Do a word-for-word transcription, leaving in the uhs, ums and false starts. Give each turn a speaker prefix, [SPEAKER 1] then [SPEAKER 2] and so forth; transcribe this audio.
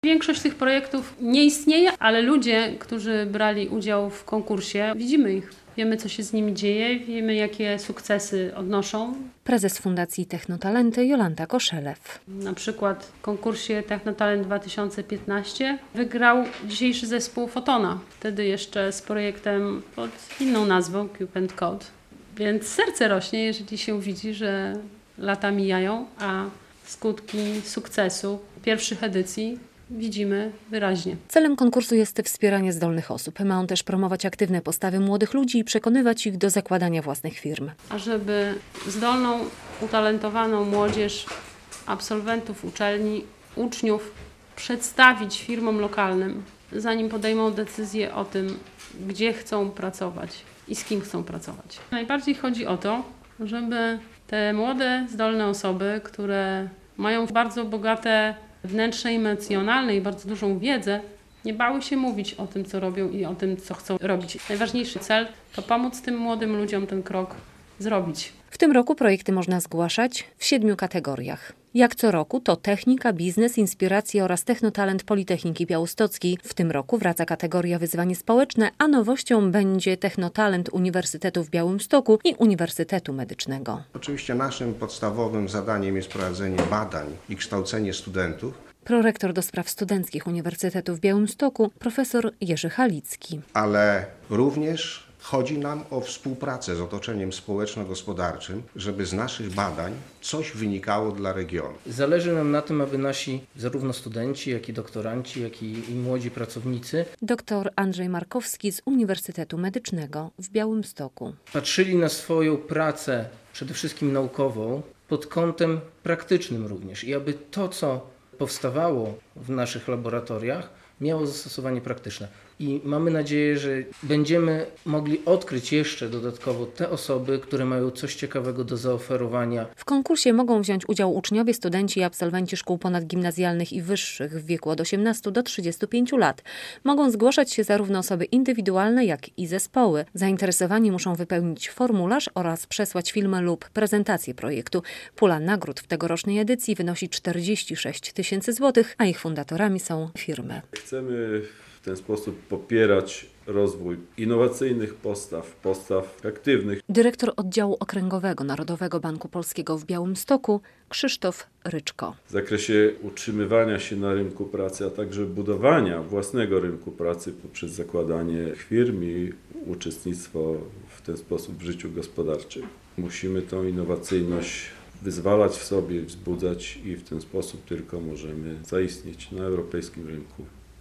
[SPEAKER 1] Większość tych projektów nie istnieje, ale ludzie, którzy brali udział w konkursie, widzimy ich. Wiemy, co się z nimi dzieje, wiemy, jakie sukcesy odnoszą.
[SPEAKER 2] Prezes Fundacji Technotalenty Jolanta Koszelew.
[SPEAKER 1] Na przykład w konkursie Technotalent dwa tysiące piętnaście wygrał dzisiejszy zespół Fotona. Wtedy jeszcze z projektem pod inną nazwą Cube and Code. Więc serce rośnie, jeżeli się widzi, że lata mijają, a skutki sukcesu pierwszych edycji widzimy wyraźnie.
[SPEAKER 2] Celem konkursu jest wspieranie zdolnych osób. Ma on też promować aktywne postawy młodych ludzi i przekonywać ich do zakładania własnych firm.
[SPEAKER 1] A żeby zdolną, utalentowaną młodzież, absolwentów uczelni, uczniów przedstawić firmom lokalnym, zanim podejmą decyzję o tym, gdzie chcą pracować i z kim chcą pracować. Najbardziej chodzi o to, żeby te młode, zdolne osoby, które mają bardzo bogate wnętrze emocjonalne i bardzo dużą wiedzę, nie bały się mówić o tym, co robią i o tym, co chcą robić. Najważniejszy cel to pomóc tym młodym ludziom ten krok zrobić.
[SPEAKER 2] W tym roku projekty można zgłaszać w siedmiu kategoriach. Jak co roku to technika, biznes, inspiracje oraz technotalent Politechniki Białostockiej. W tym roku wraca kategoria wyzwanie społeczne, a nowością będzie technotalent Uniwersytetu w Białymstoku i Uniwersytetu Medycznego.
[SPEAKER 3] Oczywiście naszym podstawowym zadaniem jest prowadzenie badań i kształcenie studentów.
[SPEAKER 2] Prorektor do spraw studenckich Uniwersytetu w Białymstoku, profesor Jerzy Halicki.
[SPEAKER 3] Ale również chodzi nam o współpracę z otoczeniem społeczno-gospodarczym, żeby z naszych badań coś wynikało dla regionu.
[SPEAKER 4] Zależy nam na tym, aby nasi zarówno studenci, jak i doktoranci, jak i, i młodzi pracownicy
[SPEAKER 2] Doktor Andrzej Markowski z Uniwersytetu Medycznego w Białymstoku.
[SPEAKER 4] patrzyli na swoją pracę, przede wszystkim naukową, pod kątem praktycznym również i aby to, co powstawało w naszych laboratoriach, miało zastosowanie praktyczne. I mamy nadzieję, że będziemy mogli odkryć jeszcze dodatkowo te osoby, które mają coś ciekawego do zaoferowania.
[SPEAKER 2] W konkursie mogą wziąć udział uczniowie, studenci i absolwenci szkół ponadgimnazjalnych i wyższych w wieku od osiemnastu do trzydziestu pięciu lat. Mogą zgłaszać się zarówno osoby indywidualne, jak i zespoły. Zainteresowani muszą wypełnić formularz oraz przesłać film lub prezentację projektu. Pula nagród w tegorocznej edycji wynosi czterdzieści sześć tysięcy złotych, a ich fundatorami są firmy.
[SPEAKER 5] Chcemy w ten sposób popierać rozwój innowacyjnych postaw, postaw aktywnych.
[SPEAKER 2] Dyrektor oddziału okręgowego Narodowego Banku Polskiego w Białymstoku Krzysztof Ryczko.
[SPEAKER 5] W zakresie utrzymywania się na rynku pracy, a także budowania własnego rynku pracy poprzez zakładanie firm i uczestnictwo w ten sposób w życiu gospodarczym. Musimy tą innowacyjność wyzwalać w sobie, wzbudzać i w ten sposób tylko możemy zaistnieć na europejskim rynku.